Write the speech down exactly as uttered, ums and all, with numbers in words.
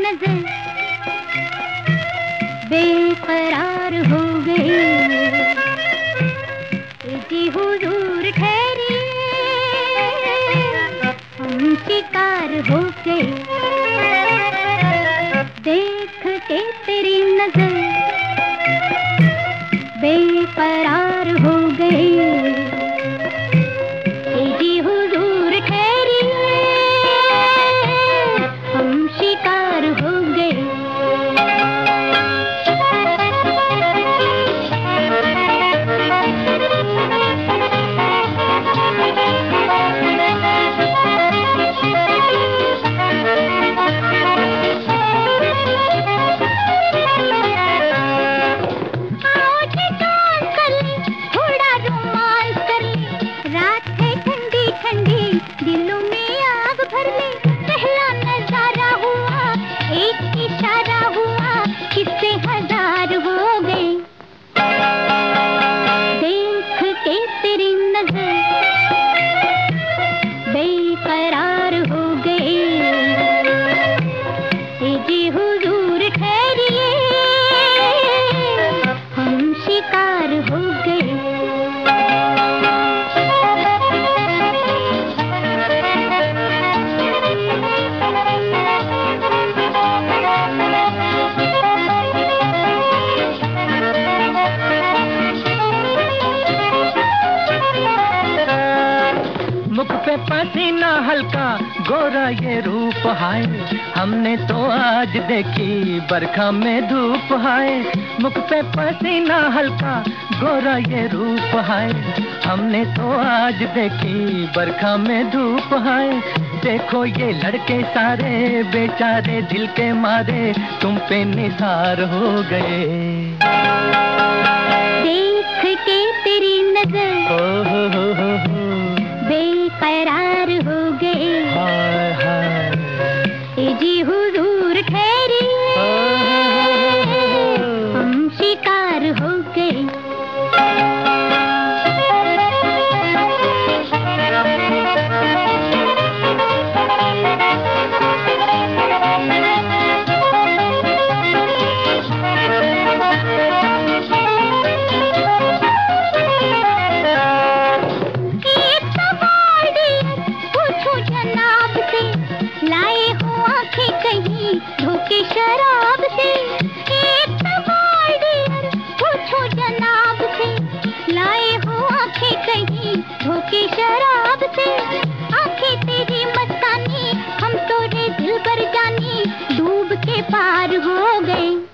नजर बेकरार हो गए। जी हुजूर ठहरिए, हम शिकार हो गए। देख के तेरी नजर बेकरार हो गए। जी हुजूर ठहरिए, हम शिकार हो गए। दिलों में आग भर ले, पहला नजारा हुआ, एक इशारा हुआ, किससे हजार हो गए। देख के तेरी नजर बेकरार हो गए। जी हुजूर ठहरिए, हम शिकार हो गए। मुख पे पसीना हल्का, गोरा ये रूप हाय, हमने तो आज देखी बरखा में धूप हाय। मुख पे पसीना हल्का, गोरा ये रूप हाय, हमने तो आज देखी बरखा में धूप हाय। देखो ये लड़के सारे बेचारे दिल के मारे तुम पे निसार हो गए। देख के तेरी नजर हो हो हो हो हो बेकरार हो गए। हाय हाय जी हुजूर ठहरिए, हम शिकार हो गए। धोखे शराब से एक सवाल डियर, पूछो जनाब से, लाए हो आंखें कहीं धोखे शराब से। आंखें तेरी मस्तानी, हम तो रे दिल पर जानी, डूब के पार हो गए।